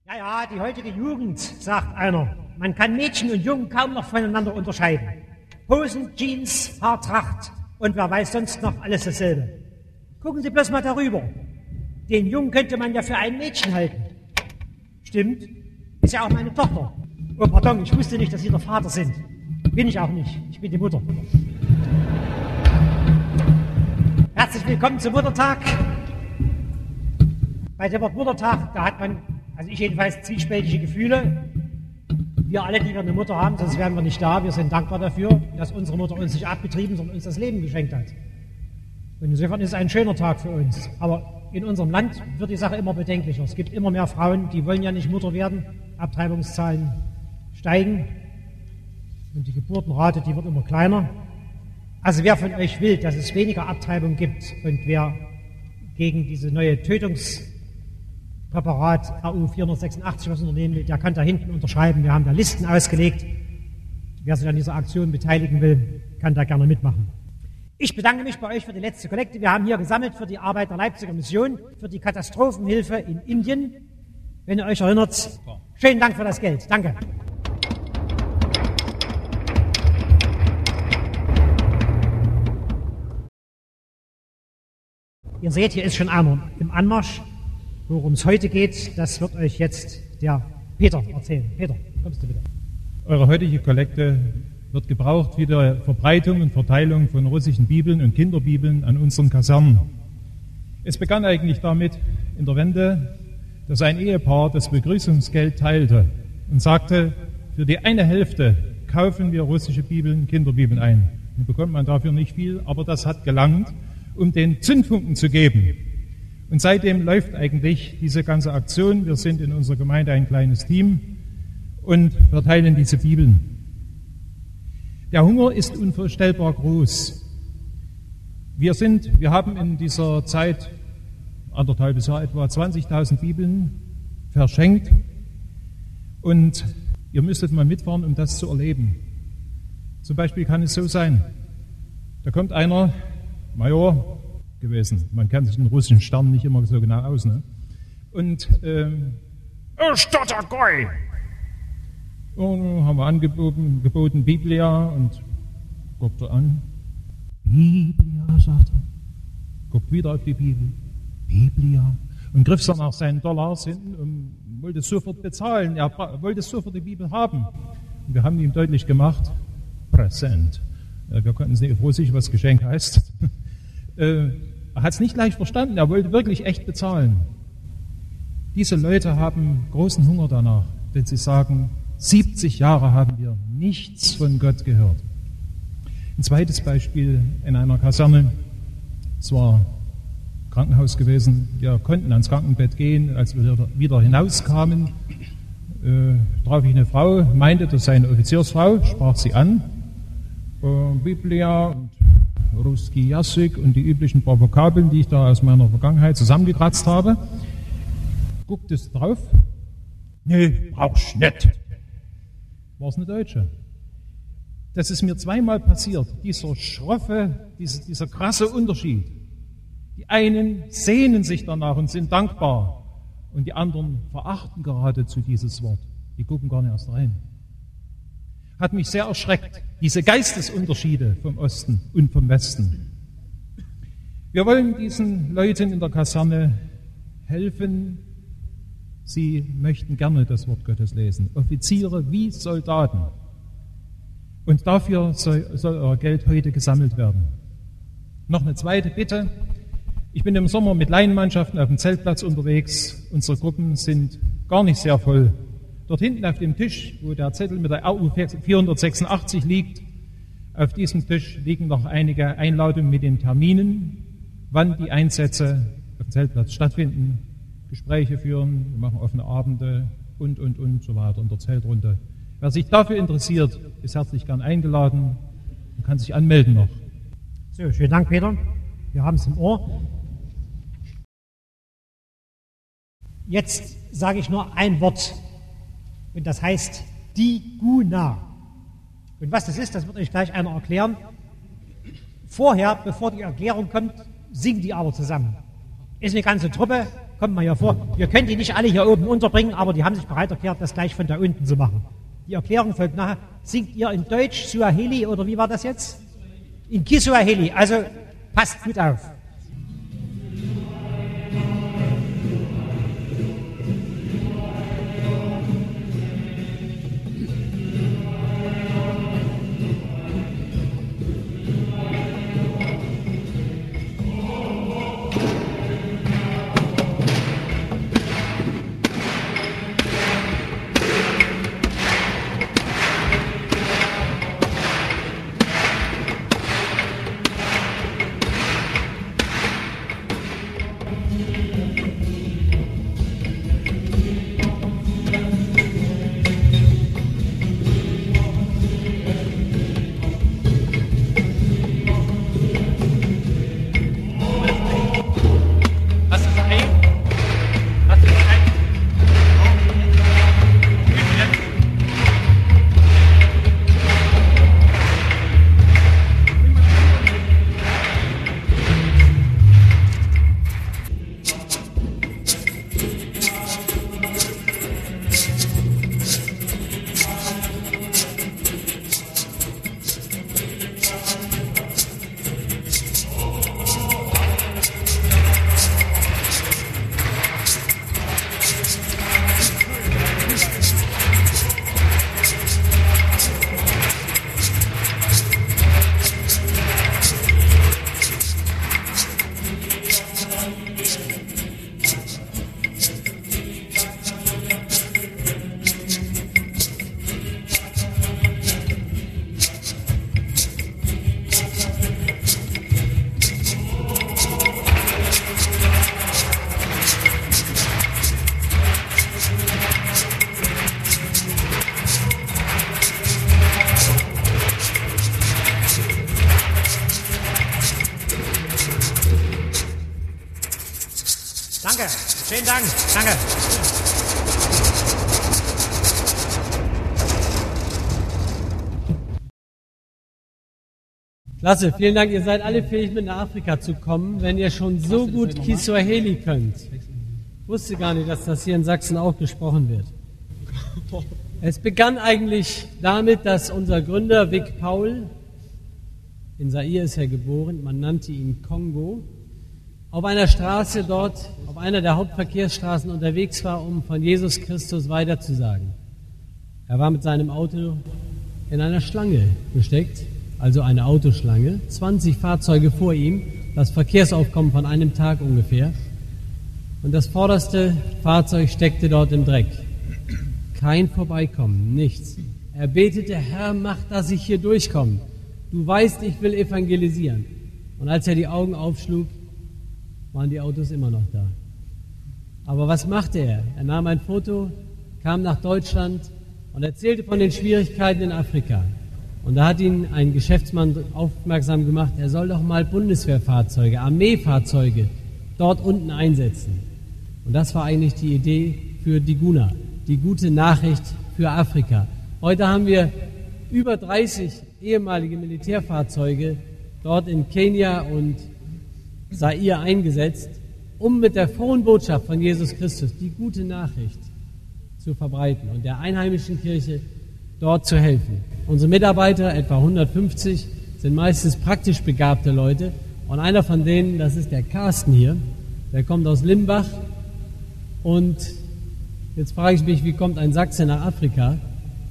Ja, ja, die heutige Jugend, sagt einer. Man kann Mädchen und Jungen kaum noch voneinander unterscheiden. Hosen, Jeans, Haartracht und wer weiß sonst noch alles dasselbe. Gucken Sie bloß mal darüber. Den Jungen könnte man ja für ein Mädchen halten. Stimmt, ist ja auch meine Tochter. Oh, pardon, ich wusste nicht, dass Sie der Vater sind. Bin ich auch nicht, ich bin die Mutter. Herzlich willkommen zum Muttertag. Bei dem Wort Muttertag, da hat man, also ich jedenfalls, zwiespältige Gefühle. Wir alle, die wir eine Mutter haben, sonst wären wir nicht da. Wir sind dankbar dafür, dass unsere Mutter uns nicht abgetrieben, sondern uns das Leben geschenkt hat. Und insofern ist es ein schöner Tag für uns. Aber in unserem Land wird die Sache immer bedenklicher. Es gibt immer mehr Frauen, die wollen ja nicht Mutter werden. Abtreibungszahlen steigen. Und die Geburtenrate, die wird immer kleiner. Also wer von euch will, dass es weniger Abtreibung gibt und wer gegen diese neue Tötungspräparat RU 486 was unternehmen will, der kann da hinten unterschreiben. Wir haben da Listen ausgelegt. Wer sich an dieser Aktion beteiligen will, kann da gerne mitmachen. Ich bedanke mich bei euch für die letzte Kollekte. Wir haben hier gesammelt für die Arbeit der Leipziger Mission, für die Katastrophenhilfe in Indien. Wenn ihr euch erinnert, schönen Dank für das Geld. Danke. Ihr seht, hier ist schon einer im Anmarsch. Worum es heute geht, das wird euch jetzt der Peter erzählen. Peter, kommst du bitte. Eure heutige Kollekte wird gebraucht für die Verbreitung und Verteilung von russischen Bibeln und Kinderbibeln an unseren Kasernen. Es begann eigentlich damit in der Wende, dass ein Ehepaar das Begrüßungsgeld teilte und sagte, für die eine Hälfte kaufen wir russische Bibeln, Kinderbibeln ein. Nun bekommt man dafür nicht viel, aber das hat gelangt, um den Zündfunken zu geben. Und seitdem läuft eigentlich diese ganze Aktion. Wir sind in unserer Gemeinde ein kleines Team und verteilen diese Bibeln. Der Hunger ist unvorstellbar groß. Wir haben in dieser Zeit, anderthalbes Jahr etwa, 20.000 Bibeln verschenkt. Und ihr müsstet mal mitfahren, um das zu erleben. Zum Beispiel kann es so sein, da kommt einer, Major gewesen, man kennt sich den russischen Stern nicht immer so genau aus, ne? Und, Stottergoi! Und haben wir geboten Biblia und guckt er an. Biblia, sagt er. Guckt wieder auf die Bibel. Biblia. Und griff dann nach seinen Dollars hinten und wollte sofort bezahlen. Er wollte sofort die Bibel haben. Und wir haben ihm deutlich gemacht, Präsent. Wir konnten es nicht auf Russisch, was Geschenk heißt. Er hat es nicht leicht verstanden. Er wollte wirklich echt bezahlen. Diese Leute haben großen Hunger danach, denn sie sagen, 70 Jahre haben wir nichts von Gott gehört. Ein zweites Beispiel in einer Kaserne. Es war Krankenhaus gewesen. Wir konnten ans Krankenbett gehen. Als wir wieder hinauskamen, traf ich eine Frau, meinte, das sei eine Offiziersfrau, sprach sie an. Biblia und Ruski Jassik und die üblichen paar Vokabeln, die ich da aus meiner Vergangenheit zusammengekratzt habe. Guckte es drauf. Nee, brauchst nicht. War es eine Deutsche. Das ist mir zweimal passiert, dieser schroffe, dieser krasse Unterschied. Die einen sehnen sich danach und sind dankbar und die anderen verachten geradezu dieses Wort. Die gucken gar nicht erst rein. Hat mich sehr erschreckt, diese Geistesunterschiede vom Osten und vom Westen. Wir wollen diesen Leuten in der Kaserne helfen. Sie möchten gerne das Wort Gottes lesen. Offiziere wie Soldaten. Und dafür soll euer Geld heute gesammelt werden. Noch eine zweite Bitte. Ich bin im Sommer mit Laienmannschaften auf dem Zeltplatz unterwegs. Unsere Gruppen sind gar nicht sehr voll. Dort hinten auf dem Tisch, wo der Zettel mit der RU 486 liegt, auf diesem Tisch liegen noch einige Einladungen mit den Terminen, wann die Einsätze auf dem Zeltplatz stattfinden. Gespräche führen, wir machen offene Abende und so weiter in der Zeltrunde. Wer sich dafür interessiert, ist herzlich gern eingeladen und kann sich anmelden noch. So, vielen Dank, Peter. Wir haben es im Ohr. Jetzt sage ich nur ein Wort und das heißt Diguna. Und was das ist, das wird euch gleich einer erklären. Vorher, bevor die Erklärung kommt, singen die aber zusammen. Ist eine ganze Truppe, kommt mal hier vor. Wir können die nicht alle hier oben unterbringen, aber die haben sich bereit erklärt, das gleich von da unten zu machen. Die Erklärung folgt nachher. Singt ihr in Deutsch, Suaheli oder wie war das jetzt? In Kiswahili. Also passt gut auf. Danke, vielen Dank, danke. Klasse, vielen Dank. Ihr seid alle fähig, mit nach Afrika zu kommen, wenn ihr schon so gut Kiswahili könnt. Ich wusste gar nicht, dass das hier in Sachsen auch gesprochen wird. Es begann eigentlich damit, dass unser Gründer Vic Paul, in Zaire ist er geboren, man nannte ihn Kongo, auf einer Straße dort, auf einer der Hauptverkehrsstraßen unterwegs war, um von Jesus Christus weiterzusagen. Er war mit seinem Auto in einer Schlange gesteckt, also eine Autoschlange, 20 Fahrzeuge vor ihm, das Verkehrsaufkommen von einem Tag ungefähr. Und das vorderste Fahrzeug steckte dort im Dreck. Kein Vorbeikommen, nichts. Er betete, Herr, mach, dass ich hier durchkomme. Du weißt, ich will evangelisieren. Und als er die Augen aufschlug, waren die Autos immer noch da. Aber was machte er? Er nahm ein Foto, kam nach Deutschland und erzählte von den Schwierigkeiten in Afrika. Und da hat ihn ein Geschäftsmann aufmerksam gemacht, er soll doch mal Bundeswehrfahrzeuge, Armeefahrzeuge dort unten einsetzen. Und das war eigentlich die Idee für die GUNA, die gute Nachricht für Afrika. Heute haben wir über 30 ehemalige Militärfahrzeuge dort in Kenia und Zaire eingesetzt, um mit der frohen Botschaft von Jesus Christus die gute Nachricht zu verbreiten und der einheimischen Kirche dort zu helfen. Unsere Mitarbeiter, etwa 150, sind meistens praktisch begabte Leute und einer von denen, das ist der Carsten hier, der kommt aus Limbach und jetzt frage ich mich, wie kommt ein Sachse nach Afrika?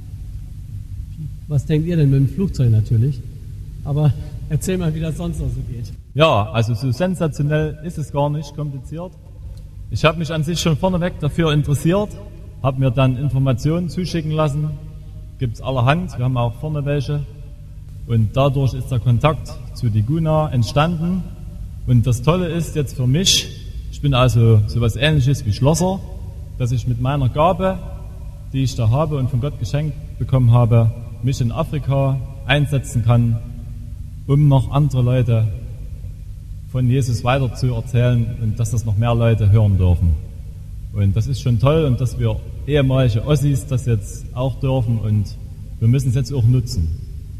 Was denkt ihr denn mit dem Flugzeug natürlich? Aber erzähl mal, wie das sonst noch so geht. Ja, also so sensationell ist es gar nicht kompliziert. Ich habe mich an sich schon vorneweg dafür interessiert, habe mir dann Informationen zuschicken lassen, gibt es allerhand, wir haben auch vorne welche und dadurch ist der Kontakt zu die GUNA entstanden und das Tolle ist jetzt für mich, ich bin also sowas Ähnliches wie Schlosser, dass ich mit meiner Gabe, die ich da habe und von Gott geschenkt bekommen habe, mich in Afrika einsetzen kann, um noch andere Leute von Jesus weiter zu erzählen und dass das noch mehr Leute hören dürfen. Und das ist schon toll und dass wir ehemalige Ossis das jetzt auch dürfen und wir müssen es jetzt auch nutzen.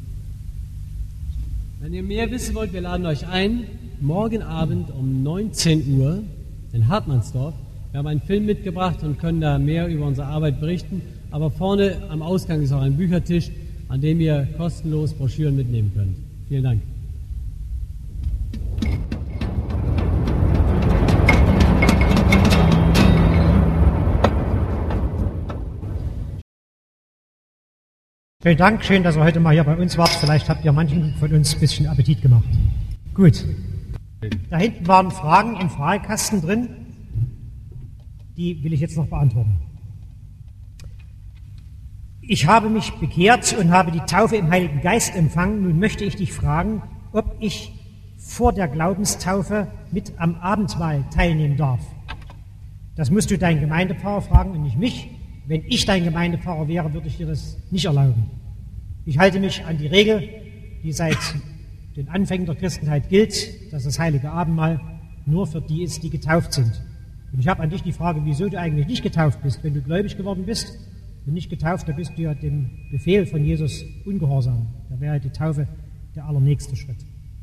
Wenn ihr mehr wissen wollt, wir laden euch ein, morgen Abend um 19 Uhr in Hartmannsdorf Wir haben einen Film mitgebracht und können da mehr über unsere Arbeit berichten. Aber vorne am Ausgang ist auch ein Büchertisch, an dem ihr kostenlos Broschüren mitnehmen könnt. Vielen Dank. Vielen Dank, schön, dass ihr heute mal hier bei uns wart. Vielleicht habt ihr manchen von uns ein bisschen Appetit gemacht. Gut. Da hinten waren Fragen im Fragekasten drin. Die will ich jetzt noch beantworten. Ich habe mich bekehrt und habe die Taufe im Heiligen Geist empfangen. Nun möchte ich dich fragen, ob ich vor der Glaubenstaufe mit am Abendmahl teilnehmen darf. Das musst du deinen Gemeindepfarrer fragen und nicht mich. Wenn ich dein Gemeindepfarrer wäre, würde ich dir das nicht erlauben. Ich halte mich an die Regel, die seit den Anfängen der Christenheit gilt, dass das heilige Abendmahl nur für die ist, die getauft sind. Und ich habe an dich die Frage, wieso du eigentlich nicht getauft bist. Wenn du gläubig geworden bist und nicht getauft, dann bist du ja dem Befehl von Jesus ungehorsam. Da wäre die Taufe der allernächste Schritt.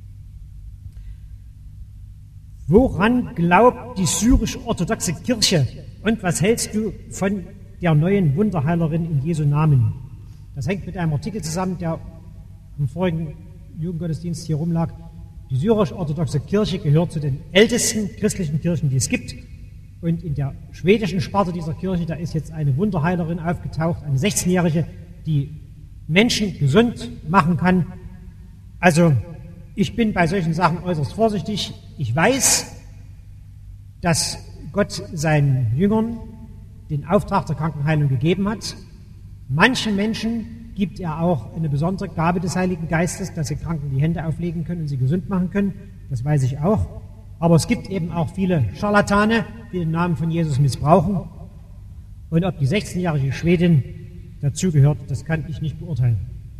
Woran glaubt die syrisch-orthodoxe Kirche und was hältst du von der neuen Wunderheilerin in Jesu Namen? Das hängt mit einem Artikel zusammen, der im vorigen Jugendgottesdienst hier rumlag. Die syrisch-orthodoxe Kirche gehört zu den ältesten christlichen Kirchen, die es gibt. Und in der schwedischen Sparte dieser Kirche, da ist jetzt eine Wunderheilerin aufgetaucht, eine 16-Jährige, die Menschen gesund machen kann. Also ich bin bei solchen Sachen äußerst vorsichtig. Ich weiß, dass Gott seinen Jüngern den Auftrag der Krankenheilung gegeben hat. Manchen Menschen gibt er auch eine besondere Gabe des Heiligen Geistes, dass sie Kranken die Hände auflegen können und sie gesund machen können. Das weiß ich auch. Aber es gibt eben auch viele Scharlatane, die den Namen von Jesus missbrauchen. Und ob die 16-jährige Schwedin dazugehört, das kann ich nicht beurteilen.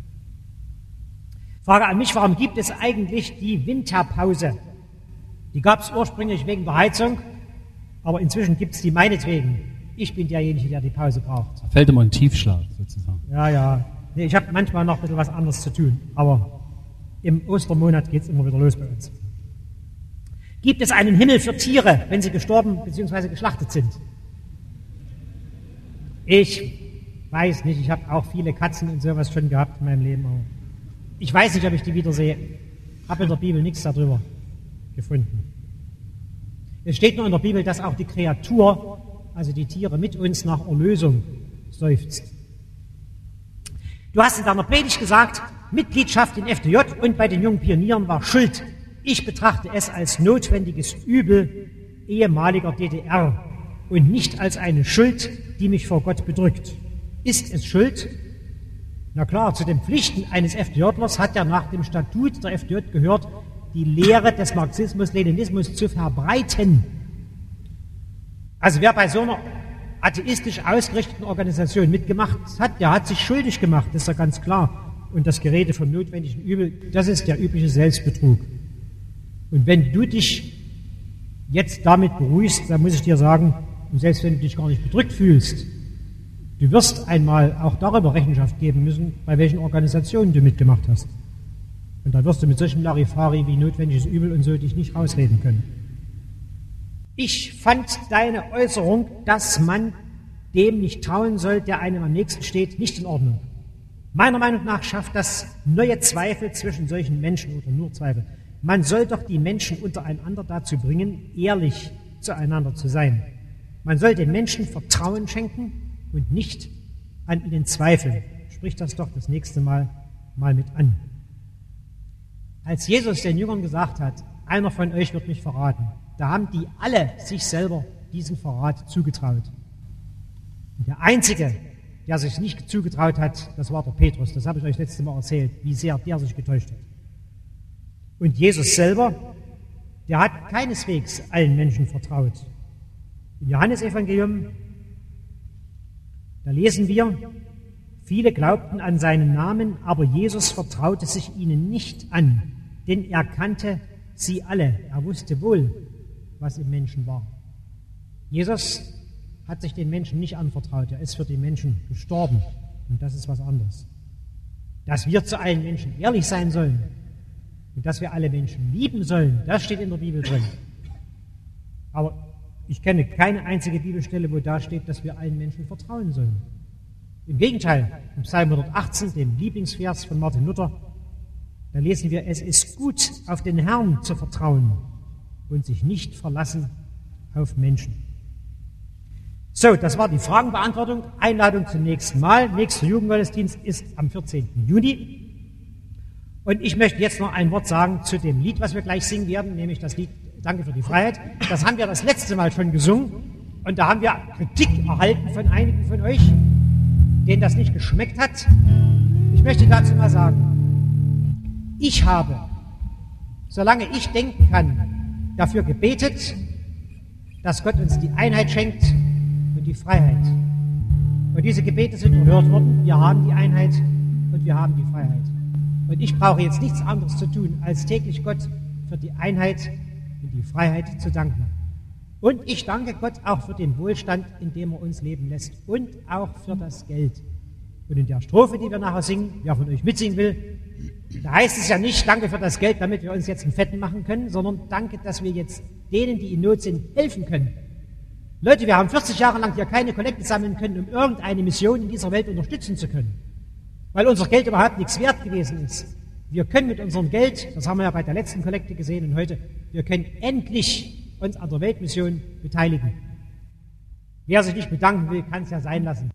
Frage an mich, warum gibt es eigentlich die Winterpause? Die gab es ursprünglich wegen der Heizung, aber inzwischen gibt es die meinetwegen. Ich bin derjenige, der die Pause braucht. Da fällt immer ein Tiefschlaf sozusagen. Ja. Nee, ich habe manchmal noch ein bisschen was anderes zu tun, aber im Ostermonat geht es immer wieder los bei uns. Gibt es einen Himmel für Tiere, wenn sie gestorben bzw. geschlachtet sind? Ich weiß nicht, ich habe auch viele Katzen und sowas schon gehabt in meinem Leben. Aber ich weiß nicht, ob ich die wiedersehe. Habe in der Bibel nichts darüber gefunden. Es steht nur in der Bibel, dass auch die Kreatur, also die Tiere, mit uns nach Erlösung seufzt. Du hast in deiner Predigt gesagt, Mitgliedschaft in FDJ und bei den jungen Pionieren war Schuld. Ich betrachte es als notwendiges Übel ehemaliger DDR und nicht als eine Schuld, die mich vor Gott bedrückt. Ist es Schuld? Na klar, zu den Pflichten eines FDJlers hat ja nach dem Statut der FDJ gehört, die Lehre des Marxismus-Leninismus zu verbreiten. Also wer bei so einer atheistisch ausgerichteten Organisation mitgemacht hat, der hat sich schuldig gemacht, das ist ja ganz klar. Und das Gerede vom notwendigen Übel, das ist der übliche Selbstbetrug. Und wenn du dich jetzt damit beruhigst, dann muss ich dir sagen, und selbst wenn du dich gar nicht bedrückt fühlst, du wirst einmal auch darüber Rechenschaft geben müssen, bei welchen Organisationen du mitgemacht hast. Und da wirst du mit solchem Larifari wie notwendiges Übel und so dich nicht rausreden können. Ich fand deine Äußerung, dass man dem nicht trauen soll, der einem am nächsten steht, nicht in Ordnung. Meiner Meinung nach schafft das neue Zweifel zwischen solchen Menschen oder nur Zweifel. Man soll doch die Menschen untereinander dazu bringen, ehrlich zueinander zu sein. Man soll den Menschen Vertrauen schenken und nicht an ihnen zweifeln. Sprich das doch das nächste Mal mit an. Als Jesus den Jüngern gesagt hat, einer von euch wird mich verraten, da haben die alle sich selber diesen Verrat zugetraut. Und der Einzige, der sich nicht zugetraut hat, das war der Petrus. Das habe ich euch letztes Mal erzählt, wie sehr der sich getäuscht hat. Und Jesus selber, der hat keineswegs allen Menschen vertraut. Im Johannesevangelium, da lesen wir, viele glaubten an seinen Namen, aber Jesus vertraute sich ihnen nicht an, denn er kannte sie alle. Er wusste wohl, was im Menschen war. Jesus hat sich den Menschen nicht anvertraut. Er ist für die Menschen gestorben. Und das ist was anderes. Dass wir zu allen Menschen ehrlich sein sollen und dass wir alle Menschen lieben sollen, das steht in der Bibel drin. Aber ich kenne keine einzige Bibelstelle, wo da steht, dass wir allen Menschen vertrauen sollen. Im Gegenteil, im Psalm 118, dem Lieblingsvers von Martin Luther, da lesen wir, es ist gut, auf den Herrn zu vertrauen und sich nicht verlassen auf Menschen. So, das war die Fragenbeantwortung. Einladung zum nächsten Mal. Nächster Jugendgottesdienst ist am 14. Juni. Und ich möchte jetzt noch ein Wort sagen zu dem Lied, was wir gleich singen werden, nämlich das Lied Danke für die Freiheit. Das haben wir das letzte Mal schon gesungen und da haben wir Kritik erhalten von einigen von euch, denen das nicht geschmeckt hat. Ich möchte dazu mal sagen, ich habe, solange ich denken kann, dafür gebetet, dass Gott uns die Einheit schenkt und die Freiheit. Und diese Gebete sind erhört worden. Wir haben die Einheit und wir haben die Freiheit. Und ich brauche jetzt nichts anderes zu tun, als täglich Gott für die Einheit und die Freiheit zu danken. Und ich danke Gott auch für den Wohlstand, in dem er uns leben lässt und auch für das Geld. Und in der Strophe, die wir nachher singen, wer von euch mitsingen will, da heißt es ja nicht, danke für das Geld, damit wir uns jetzt einen Fetten machen können, sondern danke, dass wir jetzt denen, die in Not sind, helfen können. Leute, wir haben 40 Jahre lang hier keine Kollekte sammeln können, um irgendeine Mission in dieser Welt unterstützen zu können, weil unser Geld überhaupt nichts wert gewesen ist. Wir können mit unserem Geld, das haben wir ja bei der letzten Kollekte gesehen und heute, wir können endlich uns an der Weltmission beteiligen. Wer sich nicht bedanken will, kann es ja sein lassen.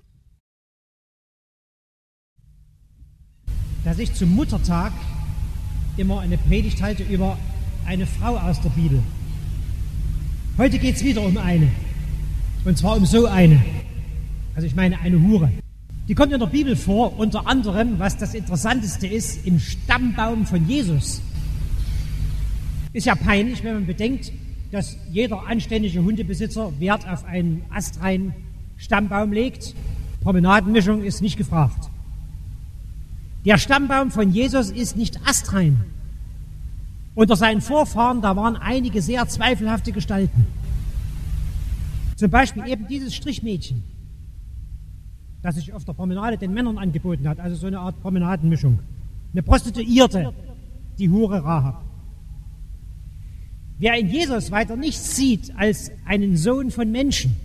Dass ich zum Muttertag immer eine Predigt halte über eine Frau aus der Bibel. Heute geht es wieder um eine. Und zwar um so eine. Also ich meine eine Hure. Die kommt in der Bibel vor, unter anderem, was das Interessanteste ist, im Stammbaum von Jesus. Ist ja peinlich, wenn man bedenkt, dass jeder anständige Hundebesitzer Wert auf einen astreinen Stammbaum legt. Promenadenmischung ist nicht gefragt. Der Stammbaum von Jesus ist nicht astrein. Unter seinen Vorfahren, da waren einige sehr zweifelhafte Gestalten. Zum Beispiel eben dieses Strichmädchen, das sich auf der Promenade den Männern angeboten hat, also so eine Art Promenadenmischung. Eine Prostituierte, die Hure Rahab. Wer in Jesus weiter nichts sieht als einen Sohn von Menschen,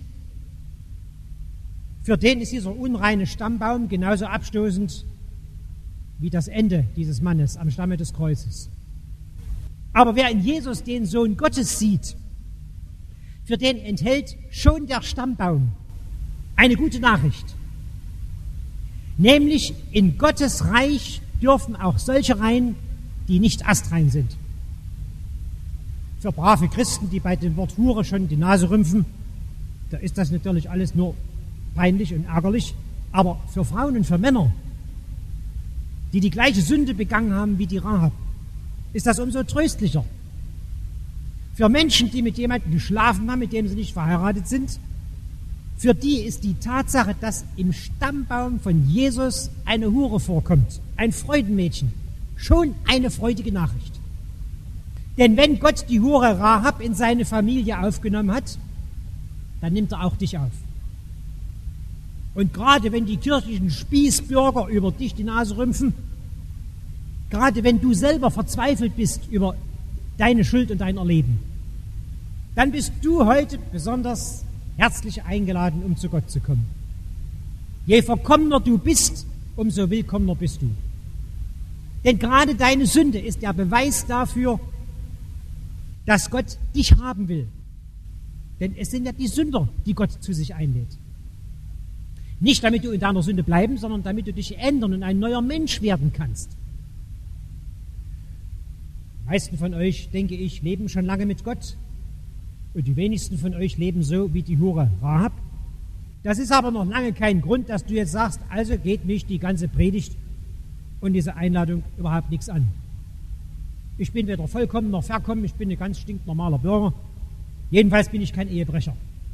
für den ist dieser unreine Stammbaum genauso abstoßend wie das Ende dieses Mannes am Stamme des Kreuzes. Aber wer in Jesus den Sohn Gottes sieht, für den enthält schon der Stammbaum eine gute Nachricht. Nämlich in Gottes Reich dürfen auch solche rein, die nicht astrein sind. Für brave Christen, die bei dem Wort Hure schon die Nase rümpfen, da ist das natürlich alles nur peinlich und ärgerlich. Aber für Frauen und für Männer, die die gleiche Sünde begangen haben wie die Rahab, ist das umso tröstlicher. Für Menschen, die mit jemandem geschlafen haben, mit dem sie nicht verheiratet sind, für die ist die Tatsache, dass im Stammbaum von Jesus eine Hure vorkommt, ein Freudenmädchen, schon eine freudige Nachricht. Denn wenn Gott die Hure Rahab in seine Familie aufgenommen hat, dann nimmt er auch dich auf. Und gerade wenn die kirchlichen Spießbürger über dich die Nase rümpfen, gerade wenn du selber verzweifelt bist über deine Schuld und dein Erleben, dann bist du heute besonders herzlich eingeladen, um zu Gott zu kommen. Je verkommener du bist, umso willkommener bist du. Denn gerade deine Sünde ist der Beweis dafür, dass Gott dich haben will. Denn es sind ja die Sünder, die Gott zu sich einlädt. Nicht damit du in deiner Sünde bleiben, sondern damit du dich ändern und ein neuer Mensch werden kannst. Die meisten von euch, denke ich, leben schon lange mit Gott. Und die wenigsten von euch leben so wie die Hure Rahab. Das ist aber noch lange kein Grund, dass du jetzt sagst, also geht mich die ganze Predigt und diese Einladung überhaupt nichts an. Ich bin weder vollkommen noch verkommen, ich bin ein ganz stinknormaler Bürger. Jedenfalls bin ich kein Ehebrecher.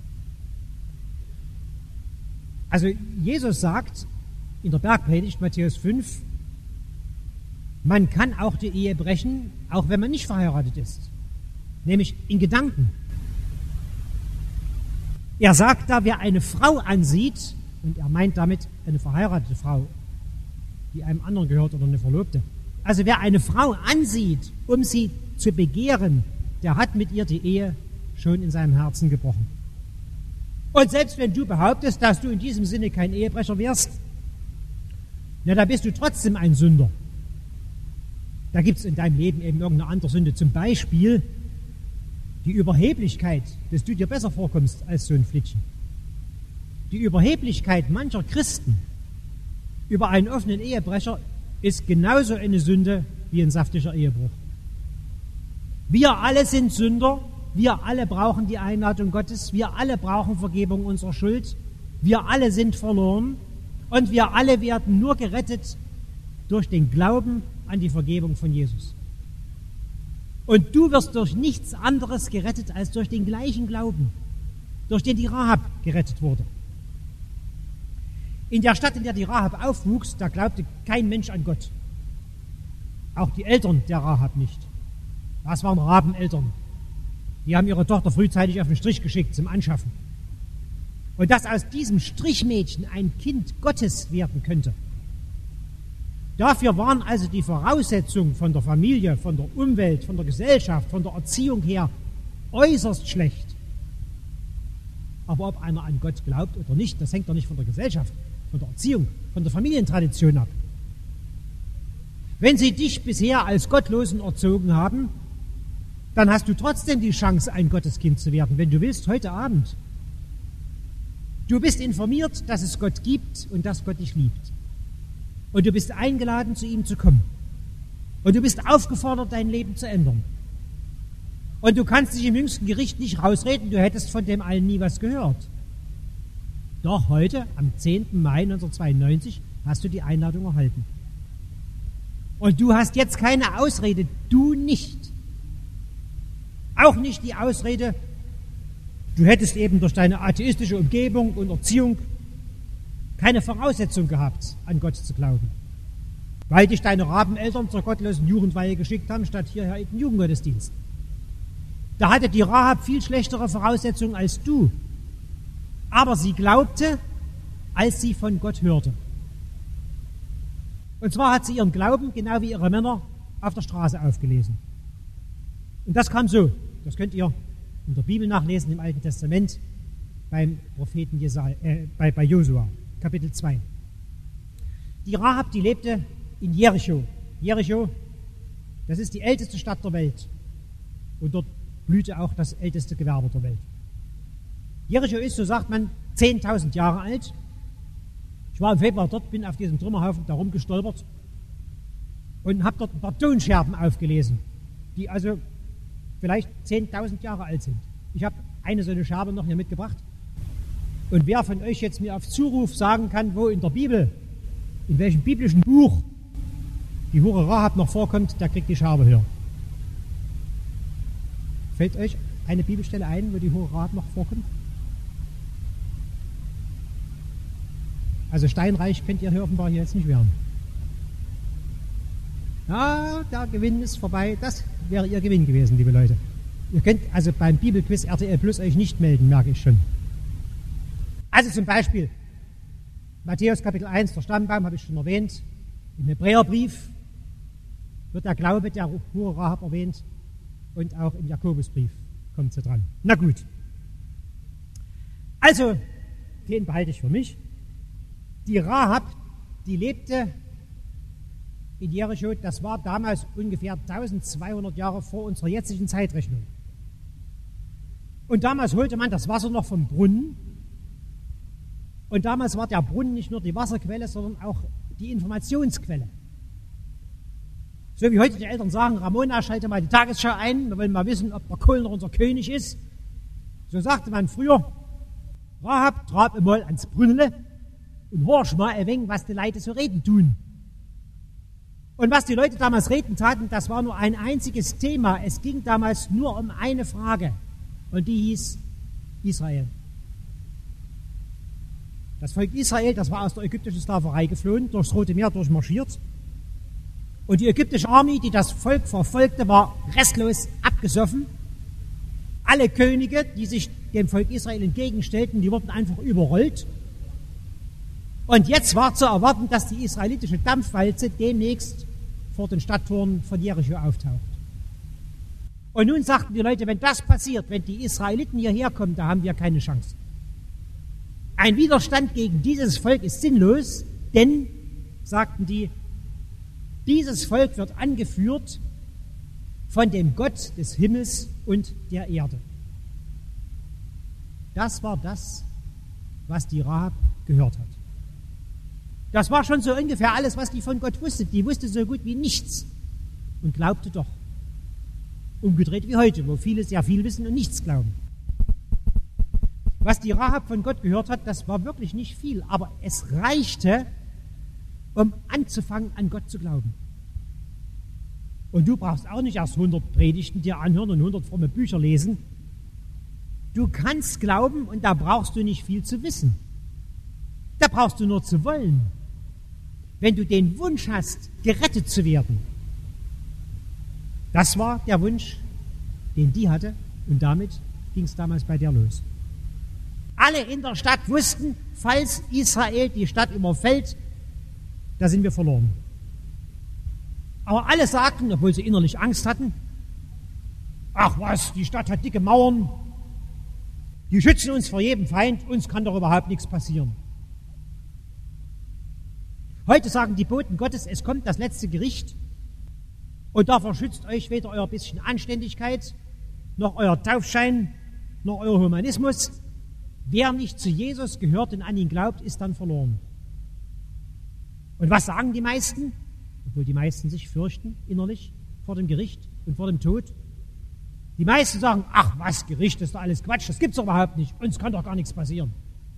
Also Jesus sagt in der Bergpredigt, Matthäus 5, man kann auch die Ehe brechen, auch wenn man nicht verheiratet ist. Nämlich in Gedanken. Er sagt da, wer eine Frau ansieht, und er meint damit eine verheiratete Frau, die einem anderen gehört oder eine Verlobte. Also wer eine Frau ansieht, um sie zu begehren, der hat mit ihr die Ehe schon in seinem Herzen gebrochen. Und selbst wenn du behauptest, dass du in diesem Sinne kein Ehebrecher wärst, na, da bist du trotzdem ein Sünder. Da gibt es in deinem Leben eben irgendeine andere Sünde. Zum Beispiel die Überheblichkeit, dass du dir besser vorkommst als so ein Flittchen. Die Überheblichkeit mancher Christen über einen offenen Ehebrecher ist genauso eine Sünde wie ein saftiger Ehebruch. Wir alle sind Sünder, wir alle brauchen die Einladung Gottes, wir alle brauchen Vergebung unserer Schuld, wir alle sind verloren und wir alle werden nur gerettet durch den Glauben an die Vergebung von Jesus. Und du wirst durch nichts anderes gerettet als durch den gleichen Glauben, durch den die Rahab gerettet wurde. In der Stadt, in der die Rahab aufwuchs, da glaubte kein Mensch an Gott. Auch die Eltern der Rahab nicht. Das waren Rabeneltern. Die haben ihre Tochter frühzeitig auf den Strich geschickt zum Anschaffen. Und dass aus diesem Strichmädchen ein Kind Gottes werden könnte, dafür waren also die Voraussetzungen von der Familie, von der Umwelt, von der Gesellschaft, von der Erziehung her äußerst schlecht. Aber ob einer an Gott glaubt oder nicht, das hängt doch nicht von der Gesellschaft, von der Erziehung, von der Familientradition ab. Wenn sie dich bisher als Gottlosen erzogen haben, dann hast du trotzdem die Chance, ein Gotteskind zu werden, wenn du willst, heute Abend. Du bist informiert, dass es Gott gibt und dass Gott dich liebt. Und du bist eingeladen, zu ihm zu kommen. Und du bist aufgefordert, dein Leben zu ändern. Und du kannst dich im jüngsten Gericht nicht rausreden, du hättest von dem allen nie was gehört. Doch heute, am 10. Mai 1992, hast du die Einladung erhalten. Und du hast jetzt keine Ausrede, du nicht. Auch nicht die Ausrede, du hättest eben durch deine atheistische Umgebung und Erziehung keine Voraussetzung gehabt, an Gott zu glauben. Weil dich deine Rabeneltern zur gottlosen Jugendweihe geschickt haben, statt hierher in den Jugendgottesdienst. Da hatte die Rahab viel schlechtere Voraussetzungen als du. Aber sie glaubte, als sie von Gott hörte. Und zwar hat sie ihren Glauben, genau wie ihre Männer, auf der Straße aufgelesen. Und das kam so, das könnt ihr in der Bibel nachlesen, im Alten Testament, beim Propheten bei Josua, Kapitel 2. Die Rahab, die lebte in Jericho. Jericho, das ist die älteste Stadt der Welt. Und dort blühte auch das älteste Gewerbe der Welt. Jericho ist, so sagt man, 10.000 Jahre alt. Ich war im Februar dort, bin auf diesem Trümmerhaufen da rumgestolpert und habe dort ein paar Tonscherben aufgelesen, die also vielleicht 10.000 Jahre alt sind. Ich habe eine so eine Scherbe noch hier mitgebracht. Und wer von euch jetzt mir auf Zuruf sagen kann, wo in der Bibel, in welchem biblischen Buch die Hure Rahab noch vorkommt, der kriegt die Scherbe höher. Fällt euch eine Bibelstelle ein, wo die Hure Rahab noch vorkommt? Also steinreich könnt ihr hier offenbar hier jetzt nicht werden. Ja, der Gewinn ist vorbei. Das wäre ihr Gewinn gewesen, liebe Leute. Ihr könnt also beim Bibelquiz RTL Plus euch nicht melden, merke ich schon. Also zum Beispiel Matthäus Kapitel 1, der Stammbaum, habe ich schon erwähnt. Im Hebräerbrief wird der Glaube der Hure Rahab erwähnt und auch im Jakobusbrief kommt sie dran. Na gut. Also, den behalte ich für mich. Die Rahab, die lebte in Jericho, das war damals ungefähr 1200 Jahre vor unserer jetzigen Zeitrechnung. Und damals holte man das Wasser noch vom Brunnen. Und damals war der Brunnen nicht nur die Wasserquelle, sondern auch die Informationsquelle. So wie heute die Eltern sagen, Ramona, schalte mal die Tagesschau ein, wir wollen mal wissen, ob der Kohlner unser König ist. So sagte man früher, Rahab, trab einmal ans Brunnele und horch mal ein wenig, was die Leute so reden tun. Und was die Leute damals reden taten, das war nur ein einziges Thema. Es ging damals nur um eine Frage. Und die hieß Israel. Das Volk Israel, das war aus der ägyptischen Sklaverei geflohen, durchs Rote Meer durchmarschiert. Und die ägyptische Armee, die das Volk verfolgte, war restlos abgesoffen. Alle Könige, die sich dem Volk Israel entgegenstellten, die wurden einfach überrollt. Und jetzt war zu erwarten, dass die israelitische Dampfwalze demnächst vor den Stadttoren von Jericho auftaucht. Und nun sagten die Leute, wenn das passiert, wenn die Israeliten hierher kommen, da haben wir keine Chance. Ein Widerstand gegen dieses Volk ist sinnlos, denn, sagten die, dieses Volk wird angeführt von dem Gott des Himmels und der Erde. Das war das, was die Rahab gehört hat. Das war schon so ungefähr alles, was die von Gott wusste. Die wusste so gut wie nichts und glaubte doch. Umgedreht wie heute, wo viele sehr viel wissen und nichts glauben. Was die Rahab von Gott gehört hat, das war wirklich nicht viel, aber es reichte, um anzufangen, an Gott zu glauben. Und du brauchst auch nicht erst 100 Predigten dir anhören und 100 fromme Bücher lesen. Du kannst glauben und da brauchst du nicht viel zu wissen. Da brauchst du nur zu wollen. Wenn du den Wunsch hast, gerettet zu werden. Das war der Wunsch, den die hatte und damit ging es damals bei der los. Alle in der Stadt wussten, falls Israel die Stadt überfällt, da sind wir verloren. Aber alle sagten, obwohl sie innerlich Angst hatten, ach was, die Stadt hat dicke Mauern, die schützen uns vor jedem Feind, uns kann doch überhaupt nichts passieren. Heute sagen die Boten Gottes, es kommt das letzte Gericht und davor schützt euch weder euer bisschen Anständigkeit, noch euer Taufschein, noch euer Humanismus. Wer nicht zu Jesus gehört und an ihn glaubt, ist dann verloren. Und was sagen die meisten? Obwohl die meisten sich fürchten innerlich vor dem Gericht und vor dem Tod. Die meisten sagen, ach was, Gericht, das ist doch alles Quatsch, das gibt's doch überhaupt nicht, uns kann doch gar nichts passieren.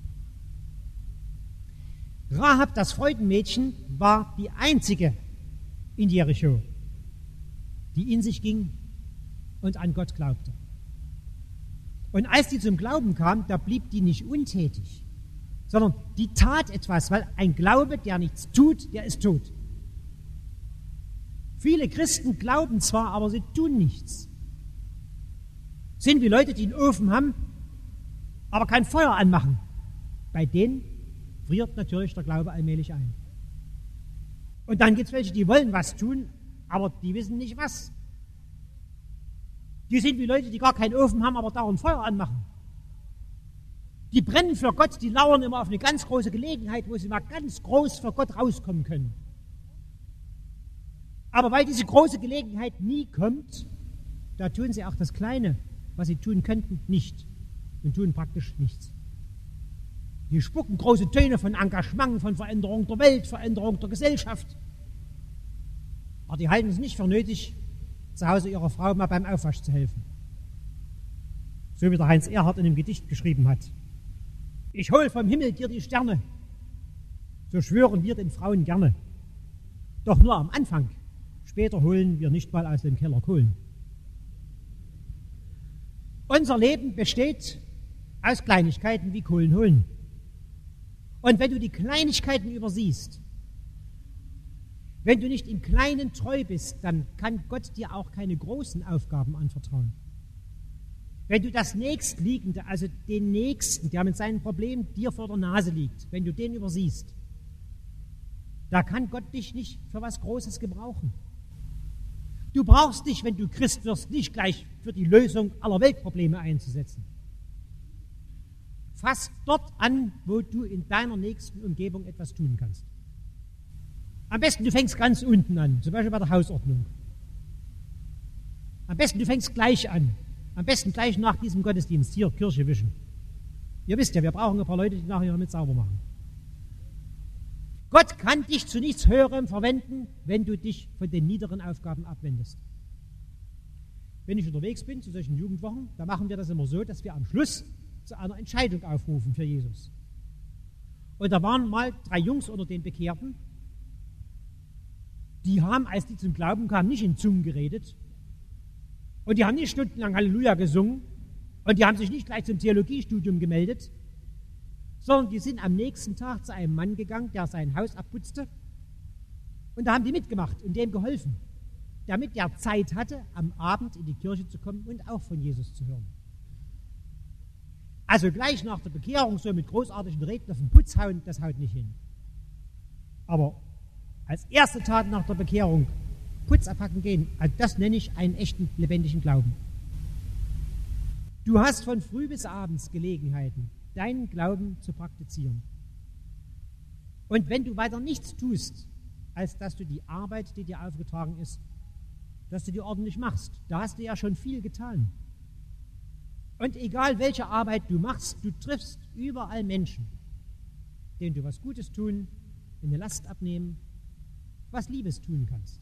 Rahab, das Freudenmädchen, war die einzige in Jericho, die in sich ging und an Gott glaubte. Und als die zum Glauben kam, da blieb die nicht untätig, sondern die tat etwas, weil ein Glaube, der nichts tut, der ist tot. Viele Christen glauben zwar, aber sie tun nichts. Sind wie Leute, die einen Ofen haben, aber kein Feuer anmachen. Bei denen friert natürlich der Glaube allmählich ein. Und dann gibt es welche, die wollen was tun, aber die wissen nicht was. Die sind wie Leute, die gar keinen Ofen haben, aber dauernd Feuer anmachen. Die brennen für Gott, die lauern immer auf eine ganz große Gelegenheit, wo sie mal ganz groß für Gott rauskommen können. Aber weil diese große Gelegenheit nie kommt, da tun sie auch das Kleine, was sie tun könnten, nicht. Und tun praktisch nichts. Die spucken große Töne von Engagement, von Veränderung der Welt, Veränderung der Gesellschaft. Aber die halten es nicht für nötig, zu Hause ihrer Frau mal beim Aufwasch zu helfen. So wie der Heinz Erhardt in einem Gedicht geschrieben hat. Ich hol vom Himmel dir die Sterne, so schwören wir den Frauen gerne. Doch nur am Anfang, später holen wir nicht mal aus dem Keller Kohlen. Unser Leben besteht aus Kleinigkeiten wie Kohlen holen. Und wenn du die Kleinigkeiten übersiehst, wenn du nicht im Kleinen treu bist, dann kann Gott dir auch keine großen Aufgaben anvertrauen. Wenn du das Nächstliegende, also den Nächsten, der mit seinem Problem dir vor der Nase liegt, wenn du den übersiehst, da kann Gott dich nicht für was Großes gebrauchen. Du brauchst dich, wenn du Christ wirst, nicht gleich für die Lösung aller Weltprobleme einzusetzen. Fass dort an, wo du in deiner nächsten Umgebung etwas tun kannst. Am besten, du fängst ganz unten an, zum Beispiel bei der Hausordnung. Am besten, du fängst gleich an. Am besten gleich nach diesem Gottesdienst hier Kirche wischen. Ihr wisst ja, wir brauchen ein paar Leute, die nachher damit sauber machen. Gott kann dich zu nichts Höherem verwenden, wenn du dich von den niederen Aufgaben abwendest. Wenn ich unterwegs bin zu solchen Jugendwochen, da machen wir das immer so, dass wir am Schluss zu einer Entscheidung aufrufen für Jesus. Und da waren mal 3 Jungs unter den Bekehrten, die haben, als die zum Glauben kamen, nicht in Zungen geredet und die haben nicht stundenlang Halleluja gesungen und die haben sich nicht gleich zum Theologiestudium gemeldet, sondern die sind am nächsten Tag zu einem Mann gegangen, der sein Haus abputzte und da haben die mitgemacht und dem geholfen, damit der Zeit hatte, am Abend in die Kirche zu kommen und auch von Jesus zu hören. Also gleich nach der Bekehrung so mit großartigen Reden auf den Putz hauen, das haut nicht hin. Aber als erste Tat nach der Bekehrung Putz abhacken gehen, also das nenne ich einen echten, lebendigen Glauben. Du hast von früh bis abends Gelegenheiten, deinen Glauben zu praktizieren. Und wenn du weiter nichts tust, als dass du die Arbeit, die dir aufgetragen ist, dass du die ordentlich machst, da hast du ja schon viel getan. Und egal welche Arbeit du machst, du triffst überall Menschen, denen du was Gutes tun, eine Last abnehmen, was Liebes tun kannst.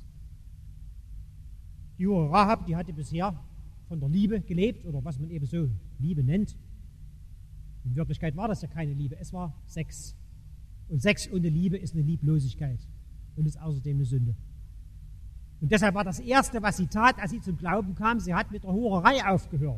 Die Hure Rahab, die hatte bisher von der Liebe gelebt, oder was man eben so Liebe nennt. In Wirklichkeit war das ja keine Liebe, es war Sex. Und Sex ohne Liebe ist eine Lieblosigkeit und ist außerdem eine Sünde. Und deshalb war das Erste, was sie tat, als sie zum Glauben kam, sie hat mit der Hurerei aufgehört.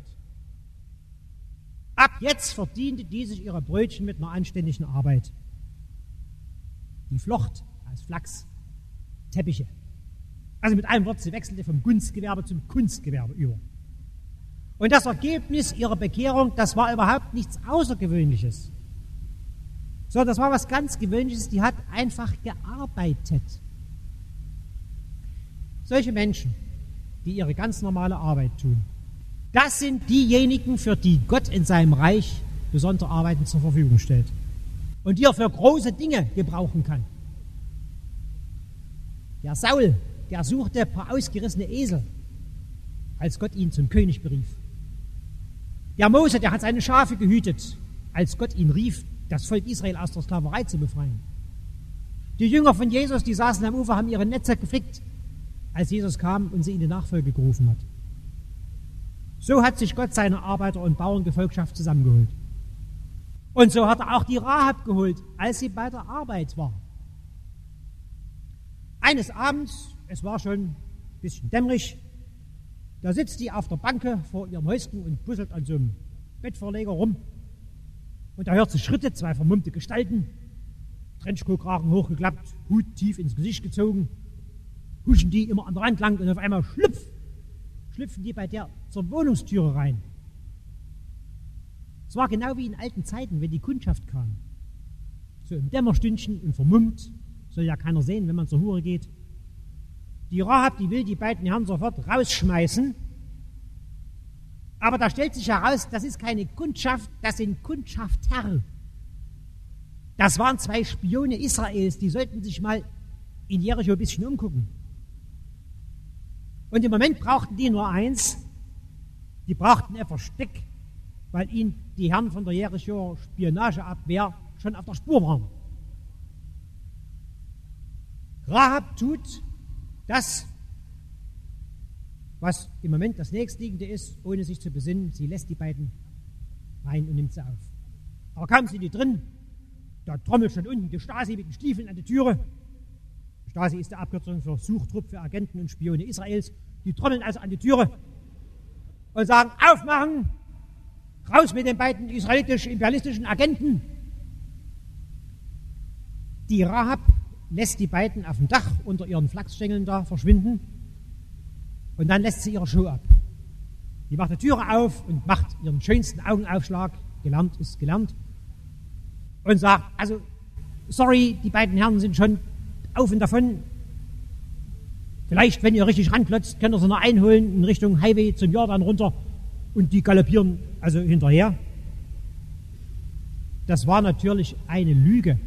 Ab jetzt verdiente die sich ihre Brötchen mit einer anständigen Arbeit. Die flocht aus Flachs Teppiche. Also mit einem Wort, sie wechselte vom Gunstgewerbe zum Kunstgewerbe über. Und das Ergebnis ihrer Bekehrung, das war überhaupt nichts Außergewöhnliches. Sondern das war was ganz Gewöhnliches, die hat einfach gearbeitet. Solche Menschen, die ihre ganz normale Arbeit tun, das sind diejenigen, für die Gott in seinem Reich besondere Arbeiten zur Verfügung stellt und die er für große Dinge gebrauchen kann. Der Saul, der suchte ein paar ausgerissene Esel, als Gott ihn zum König berief. Der Mose, der hat seine Schafe gehütet, als Gott ihn rief, das Volk Israel aus der Sklaverei zu befreien. Die Jünger von Jesus, die saßen am Ufer, haben ihre Netze geflickt, als Jesus kam und sie in die Nachfolge gerufen hat. So hat sich Gott seine Arbeiter- und Bauerngefolgschaft zusammengeholt. Und so hat er auch die Rahab geholt, als sie bei der Arbeit war. Eines Abends, es war schon ein bisschen dämmerig, da sitzt die auf der Banke vor ihrem Häuschen und busselt an so einem Bettvorleger rum. Und da hört sie Schritte, zwei vermummte Gestalten, Trenchcoat-Kragen hochgeklappt, Hut tief ins Gesicht gezogen, huschen die immer an der Wand lang und auf einmal schlüpfen die bei der zur Wohnungstüre rein. Es war genau wie in alten Zeiten, wenn die Kundschaft kam. So im Dämmerstündchen und vermummt, soll ja keiner sehen, wenn man zur Hure geht. Die Rahab, die will die beiden Herren sofort rausschmeißen. Aber da stellt sich heraus, das ist keine Kundschaft, das sind Kundschafter. Das waren zwei Spione Israels, die sollten sich mal in Jericho ein bisschen umgucken. Und im Moment brauchten die nur eins, die brauchten ein Versteck, weil ihnen die Herren von der Jerichoer Spionageabwehr schon auf der Spur waren. Rahab tut das, was im Moment das Nächstliegende ist, ohne sich zu besinnen. Sie lässt die beiden rein und nimmt sie auf. Aber kaum sind die drin, da trommelt schon unten die Stasi mit den Stiefeln an die Türe. Stasi ist die Abkürzung für Suchtrupp für Agenten und Spione Israels. Die trommeln also an die Türe und sagen, aufmachen, raus mit den beiden israelitisch-imperialistischen Agenten. Die Rahab lässt die beiden auf dem Dach unter ihren Flachsstängeln da verschwinden und dann lässt sie ihre Show ab. Die macht die Türe auf und macht ihren schönsten Augenaufschlag, gelernt ist gelernt, und sagt, also, sorry, die beiden Herren sind schon auf und davon. Vielleicht, wenn ihr richtig ranklotzt, könnt ihr sie noch einholen in Richtung Highway zum Jordan runter und die galoppieren also hinterher. Das war natürlich eine Lüge.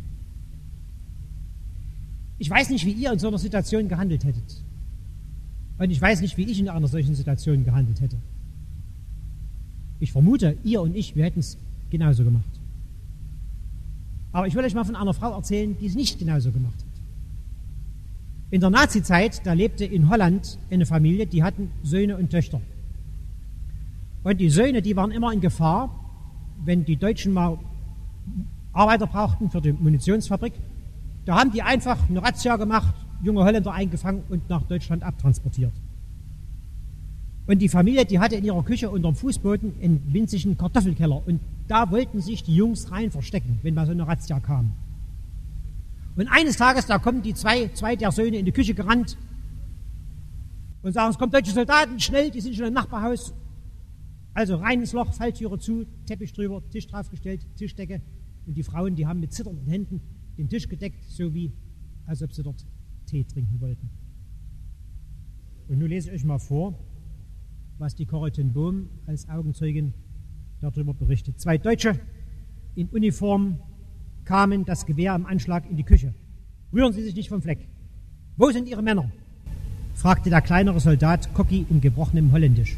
Ich weiß nicht, wie ihr in so einer Situation gehandelt hättet. Und ich weiß nicht, wie ich in einer solchen Situation gehandelt hätte. Ich vermute, ihr und ich, wir hätten es genauso gemacht. Aber ich will euch mal von einer Frau erzählen, die es nicht genauso gemacht hat. In der Nazizeit, da lebte in Holland eine Familie, die hatten Söhne und Töchter. Und die Söhne, die waren immer in Gefahr, wenn die Deutschen mal Arbeiter brauchten für die Munitionsfabrik. Da haben die einfach eine Razzia gemacht, junge Holländer eingefangen und nach Deutschland abtransportiert. Und die Familie, die hatte in ihrer Küche unterm Fußboden einen winzigen Kartoffelkeller. Und da wollten sich die Jungs rein verstecken, wenn mal so eine Razzia kam. Und eines Tages, da kommen die zwei der Söhne in die Küche gerannt und sagen, es kommen deutsche Soldaten, schnell, die sind schon im Nachbarhaus. Also rein ins Loch, Falltüre zu, Teppich drüber, Tisch draufgestellt, Tischdecke. Und die Frauen, die haben mit zitternden Händen den Tisch gedeckt, so wie als ob sie dort Tee trinken wollten. Und nun lese ich euch mal vor, was die Corrie ten Boom als Augenzeugin darüber berichtet. 2 Deutsche in Uniform kamen das Gewehr im Anschlag in die Küche. Rühren Sie sich nicht vom Fleck. Wo sind Ihre Männer? Fragte der kleinere Soldat Cocky in gebrochenem Holländisch.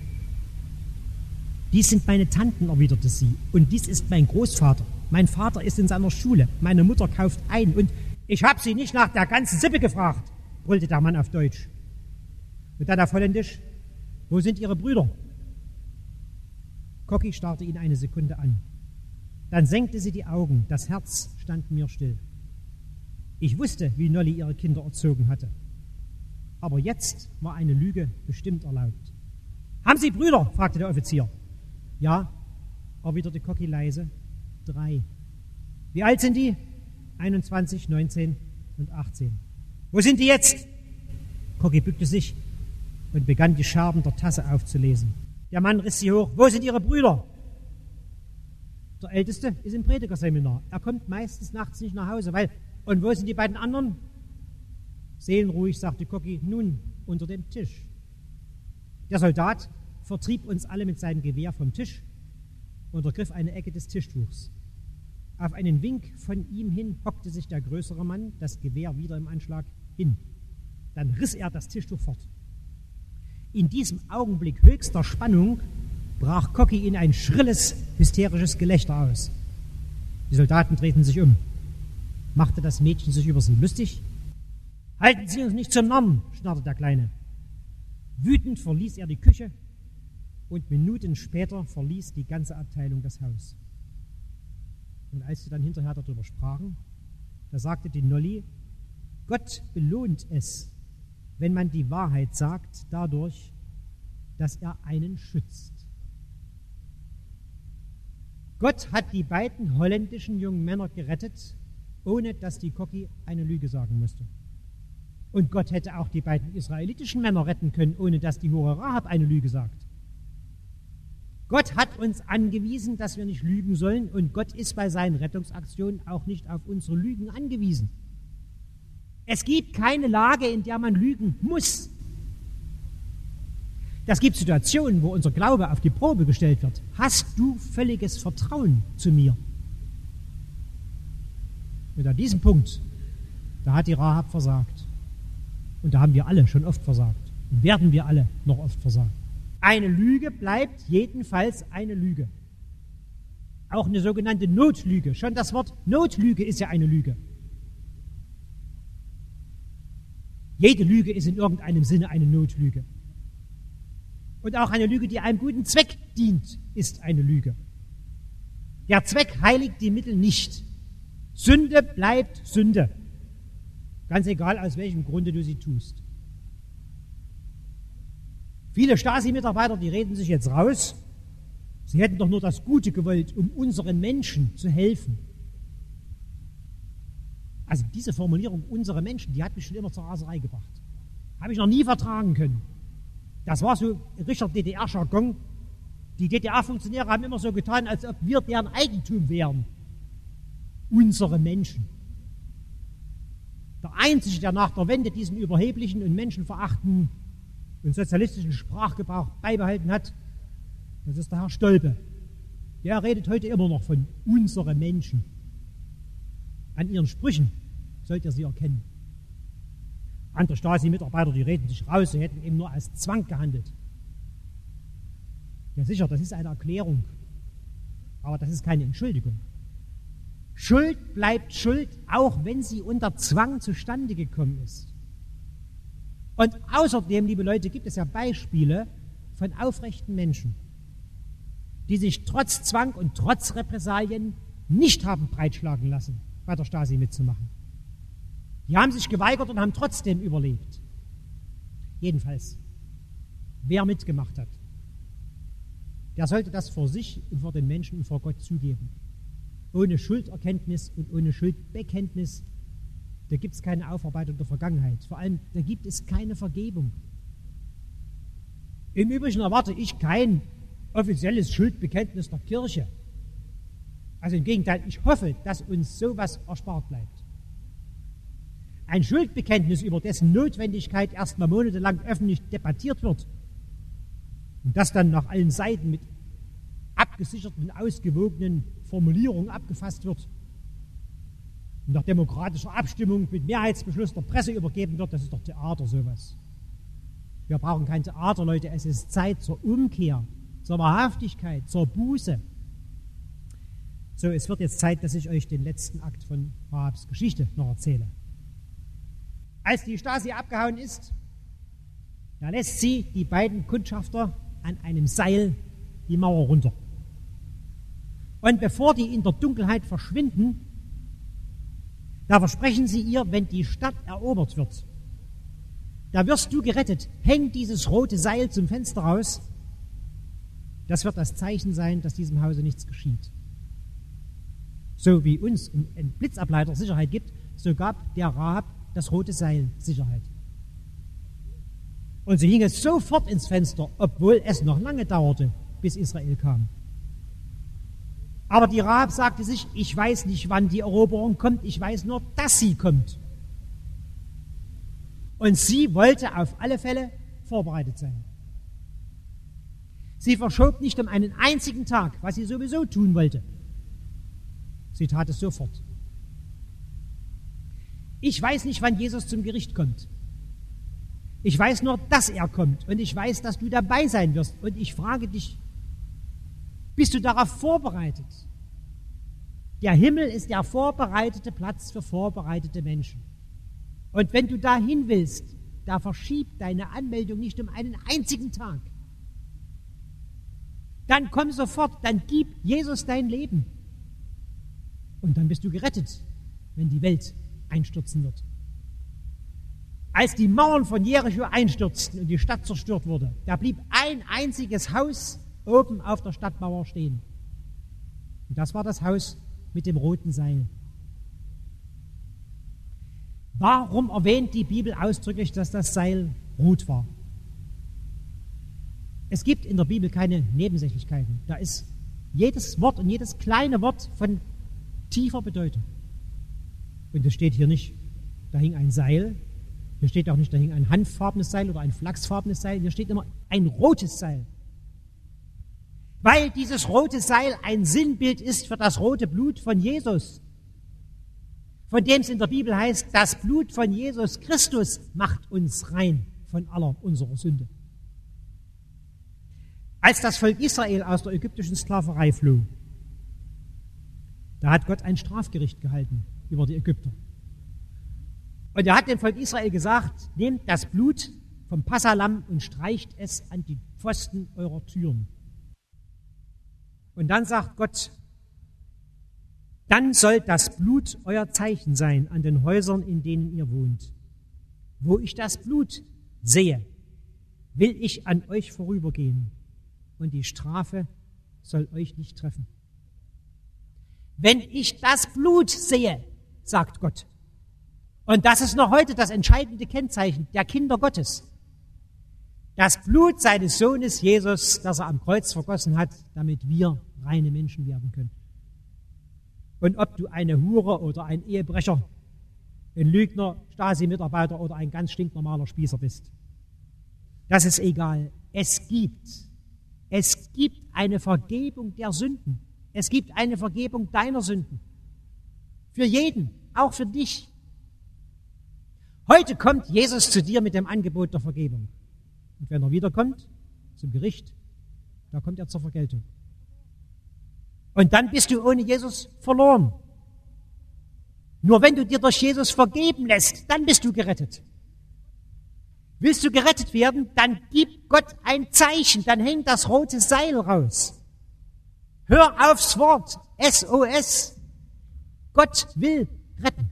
Dies sind meine Tanten, erwiderte sie, und dies ist mein Großvater. Mein Vater ist in seiner Schule, meine Mutter kauft ein und ich habe Sie nicht nach der ganzen Sippe gefragt, brüllte der Mann auf Deutsch. Und dann auf Holländisch, wo sind Ihre Brüder? Cocky starrte ihn eine Sekunde an. Dann senkte sie die Augen, das Herz stand mir still. Ich wusste, wie Nolly ihre Kinder erzogen hatte. Aber jetzt war eine Lüge bestimmt erlaubt. Haben Sie Brüder? Fragte der Offizier. Ja, erwiderte Cocky leise. 3. Wie alt sind die? 21, 19 und 18. Wo sind die jetzt? Cocky bückte sich und begann die Scherben der Tasse aufzulesen. Der Mann riss sie hoch. Wo sind Ihre Brüder? Der Älteste ist im Predigerseminar. Er kommt meistens nachts nicht nach Hause, weil... Und wo sind die beiden anderen? Seelenruhig, sagte Cocky, nun, unter dem Tisch. Der Soldat vertrieb uns alle mit seinem Gewehr vom Tisch und ergriff eine Ecke des Tischtuchs. Auf einen Wink von ihm hin hockte sich der größere Mann, das Gewehr wieder im Anschlag, hin. Dann riss er das Tischtuch fort. In diesem Augenblick höchster Spannung brach Cocky in ein schrilles, hysterisches Gelächter aus. Die Soldaten drehten sich um. Machte das Mädchen sich über sie lustig? Halten Sie uns nicht zum Narren, schnarrte der Kleine. Wütend verließ er die Küche und Minuten später verließ die ganze Abteilung das Haus. Und als sie dann hinterher darüber sprachen, da sagte die Nolly, Gott belohnt es, wenn man die Wahrheit sagt, dadurch, dass er einen schützt. Gott hat die beiden holländischen jungen Männer gerettet, ohne dass die Cocky eine Lüge sagen musste. Und Gott hätte auch die beiden israelitischen Männer retten können, ohne dass die Hure Rahab eine Lüge sagt. Gott hat uns angewiesen, dass wir nicht lügen sollen, und Gott ist bei seinen Rettungsaktionen auch nicht auf unsere Lügen angewiesen. Es gibt keine Lage, in der man lügen muss. Es gibt Situationen, wo unser Glaube auf die Probe gestellt wird. Hast du völliges Vertrauen zu mir? Und an diesem Punkt, da hat die Rahab versagt. Und da haben wir alle schon oft versagt. Und werden wir alle noch oft versagen. Eine Lüge bleibt jedenfalls eine Lüge. Auch eine sogenannte Notlüge. Schon das Wort Notlüge ist ja eine Lüge. Jede Lüge ist in irgendeinem Sinne eine Notlüge. Und auch eine Lüge, die einem guten Zweck dient, ist eine Lüge. Der Zweck heiligt die Mittel nicht. Sünde bleibt Sünde. Ganz egal, aus welchem Grunde du sie tust. Viele Stasi-Mitarbeiter, die reden sich jetzt raus, sie hätten doch nur das Gute gewollt, um unseren Menschen zu helfen. Also diese Formulierung, unsere Menschen, die hat mich schon immer zur Raserei gebracht. Habe ich noch nie vertragen können. Das war so Richard DDR-Jargon. Die DDR-Funktionäre haben immer so getan, als ob wir deren Eigentum wären. Unsere Menschen. Der Einzige, der nach der Wende diesen überheblichen und menschenverachtenden und sozialistischen Sprachgebrauch beibehalten hat, das ist der Herr Stolpe. Der redet heute immer noch von unsere Menschen. An ihren Sprüchen sollt ihr sie erkennen. Andere Stasi-Mitarbeiter, die reden sich raus, sie hätten eben nur als Zwang gehandelt. Ja sicher, das ist eine Erklärung, aber das ist keine Entschuldigung. Schuld bleibt Schuld, auch wenn sie unter Zwang zustande gekommen ist. Und außerdem, liebe Leute, gibt es ja Beispiele von aufrechten Menschen, die sich trotz Zwang und trotz Repressalien nicht haben breitschlagen lassen, bei der Stasi mitzumachen. Die haben sich geweigert und haben trotzdem überlebt. Jedenfalls, wer mitgemacht hat, der sollte das vor sich und vor den Menschen und vor Gott zugeben. Ohne Schulderkenntnis und ohne Schuldbekenntnis, da gibt es keine Aufarbeitung der Vergangenheit. Vor allem, da gibt es keine Vergebung. Im Übrigen erwarte ich kein offizielles Schuldbekenntnis der Kirche. Also im Gegenteil, ich hoffe, dass uns sowas erspart bleibt. Ein Schuldbekenntnis, über dessen Notwendigkeit erst mal monatelang öffentlich debattiert wird, Und das dann nach allen Seiten mit abgesicherten, ausgewogenen Formulierungen abgefasst wird und nach demokratischer Abstimmung mit Mehrheitsbeschluss der Presse übergeben wird, das ist doch Theater, sowas. Wir brauchen kein Theater, Leute, es ist Zeit zur Umkehr, zur Wahrhaftigkeit, zur Buße. So, es wird jetzt Zeit, dass ich euch den letzten Akt von Rahabs Geschichte noch erzähle. Als die Stasi abgehauen ist, da lässt sie die beiden Kundschafter an einem Seil die Mauer runter. Und bevor die in der Dunkelheit verschwinden, da versprechen sie ihr, wenn die Stadt erobert wird, da wirst du gerettet, häng dieses rote Seil zum Fenster raus. Das wird das Zeichen sein, dass diesem Hause nichts geschieht. So wie uns ein Blitzableiter Sicherheit gibt, so gab der Rahab das rote Seil Sicherheit. Und sie hing es sofort ins Fenster, obwohl es noch lange dauerte, bis Israel kam. Aber die Rahab sagte sich, ich weiß nicht, wann die Eroberung kommt, ich weiß nur, dass sie kommt. Und sie wollte auf alle Fälle vorbereitet sein. Sie verschob nicht um einen einzigen Tag, was sie sowieso tun wollte. Sie tat es sofort. Ich weiß nicht, wann Jesus zum Gericht kommt. Ich weiß nur, dass er kommt. Und ich weiß, dass du dabei sein wirst. Und ich frage dich, bist du darauf vorbereitet? Der Himmel ist der vorbereitete Platz für vorbereitete Menschen. Und wenn du dahin willst, da verschieb deine Anmeldung nicht um einen einzigen Tag. Dann komm sofort, dann gib Jesus dein Leben. Und dann bist du gerettet, wenn die Welt einstürzen wird. Als die Mauern von Jericho einstürzten und die Stadt zerstört wurde, da blieb ein einziges Haus oben auf der Stadtmauer stehen. Und das war das Haus mit dem roten Seil. Warum erwähnt die Bibel ausdrücklich, dass das Seil rot war? Es gibt in der Bibel keine Nebensächlichkeiten. Da ist jedes Wort und jedes kleine Wort von tiefer Bedeutung. Und es steht hier nicht, da hing ein Seil. Hier steht auch nicht, da hing ein hanffarbenes Seil oder ein flachsfarbenes Seil. Hier steht immer ein rotes Seil. Weil dieses rote Seil ein Sinnbild ist für das rote Blut von Jesus, von dem es in der Bibel heißt, das Blut von Jesus Christus macht uns rein von aller unserer Sünde. Als das Volk Israel aus der ägyptischen Sklaverei floh, da hat Gott ein Strafgericht gehalten über die Ägypter. Und er hat dem Volk Israel gesagt, nehmt das Blut vom Passalamm und streicht es an die Pfosten eurer Türen. Und dann sagt Gott, dann soll das Blut euer Zeichen sein an den Häusern, in denen ihr wohnt. Wo ich das Blut sehe, will ich an euch vorübergehen und die Strafe soll euch nicht treffen. Wenn ich das Blut sehe, sagt Gott, und das ist noch heute das entscheidende Kennzeichen der Kinder Gottes, das Blut seines Sohnes Jesus, das er am Kreuz vergossen hat, damit wir reine Menschen werden können. Und ob du eine Hure oder ein Ehebrecher, ein Lügner, Stasi-Mitarbeiter oder ein ganz stinknormaler Spießer bist, das ist egal. Es gibt eine Vergebung der Sünden. Es gibt eine Vergebung deiner Sünden. Für jeden, auch für dich. Heute kommt Jesus zu dir mit dem Angebot der Vergebung. Und wenn er wiederkommt zum Gericht, da kommt er zur Vergeltung. Und dann bist du ohne Jesus verloren. Nur wenn du dir durch Jesus vergeben lässt, dann bist du gerettet. Willst du gerettet werden, dann gib Gott ein Zeichen, dann hängt das rote Seil raus. Hör aufs Wort, SOS. Gott will retten.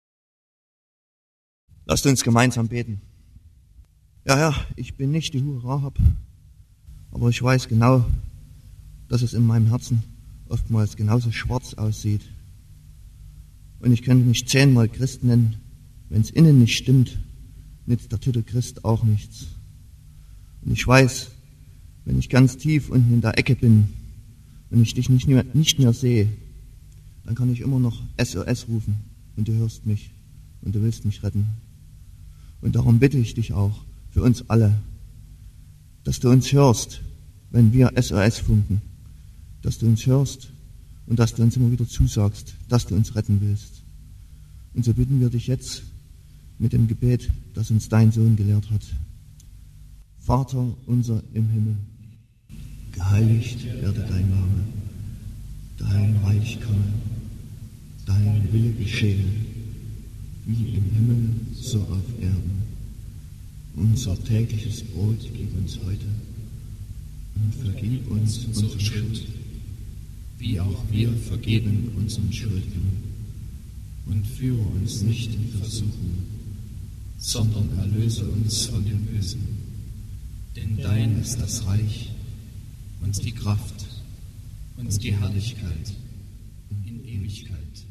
Lasst uns gemeinsam beten. Ja, Herr, ich bin nicht die Hure Rahab, aber ich weiß genau, dass es in meinem Herzen oftmals genauso schwarz aussieht. Und ich könnte mich 10-mal Christ nennen, wenn es innen nicht stimmt, nützt der Titel Christ auch nichts. Und ich weiß, wenn ich ganz tief unten in der Ecke bin und ich dich nicht mehr sehe, dann kann ich immer noch SOS rufen und du hörst mich und du willst mich retten. Und darum bitte ich dich auch für uns alle, dass du uns hörst, wenn wir SOS funken, dass du uns hörst und dass du uns immer wieder zusagst, dass du uns retten willst. Und so bitten wir dich jetzt mit dem Gebet, das uns dein Sohn gelehrt hat. Vater unser im Himmel, geheiligt werde dein Name, dein Reich komme, dein Wille geschehe, wie im Himmel, so auf Erden. Unser tägliches Brot gib uns heute und vergib uns unsere Schuld, wie auch wir vergeben unseren Schuldigen. Und führe uns nicht in Versuchung, sondern erlöse uns von dem Bösen. Denn dein ist das Reich und die Kraft und die Herrlichkeit in Ewigkeit.